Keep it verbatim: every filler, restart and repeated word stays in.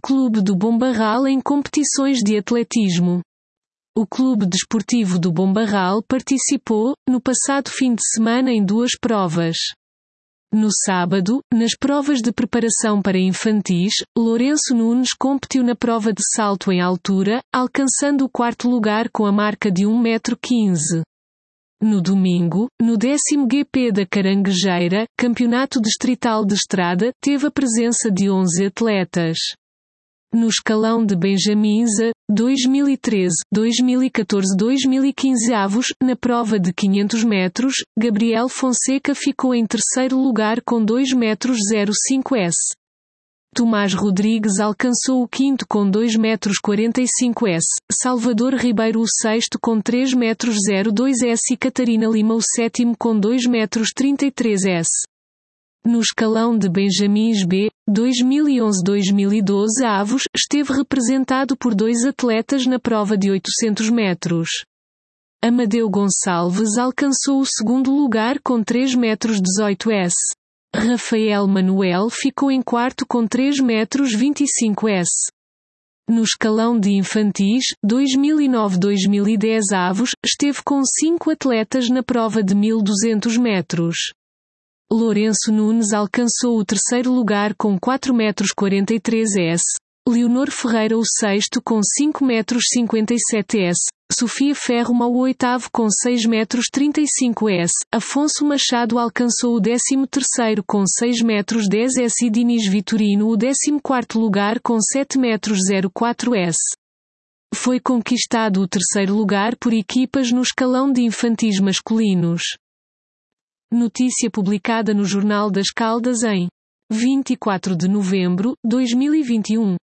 Clube do Bombarral em competições de atletismo. O Clube Desportivo do Bombarral participou, no passado fim de semana, em duas provas. No sábado, nas provas de preparação para infantis, Lourenço Nunes competiu na prova de salto em altura, alcançando o quarto lugar com a marca de um metro e quinze. No domingo, no décimo G P da Caranguejeira, Campeonato Distrital de Estrada, teve a presença de onze atletas. No escalão de Benjamins A, dois mil e treze, dois mil e catorze e dois mil e quinze avos, na prova de quinhentos metros, Gabriel Fonseca ficou em terceiro lugar com dois metros zero cinco s. Tomás Rodrigues alcançou o quinto com dois metros quarenta e cinco s, Salvador Ribeiro o sexto com três metros zero dois s e Catarina Lima o sétimo com dois metros trinta e três s. No escalão de Benjamins B, dois mil e onze a dois mil e doze avos, esteve representado por dois atletas na prova de oitocentos metros. Amadeu Gonçalves alcançou o segundo lugar com três metros dezoito s. Rafael Manuel ficou em quarto com três metros vinte e cinco s. No escalão de infantis, dois mil e nove a dois mil e dez avos, esteve com cinco atletas na prova de mil e duzentos metros. Lourenço Nunes alcançou o terceiro lugar com quatro metros quarenta e três s, Leonor Ferreira o sexto com cinco metros cinquenta e sete s, Sofia Ferruma o oitavo com seis metros trinta e cinco s, Afonso Machado alcançou o décimo terceiro com seis metros dez s e Dinis Vitorino o décimo quarto lugar com sete metros zero quatro s. Foi conquistado o terceiro lugar por equipas no escalão de infantis masculinos. Notícia publicada no Jornal das Caldas em vinte e quatro de novembro de dois mil e vinte e um.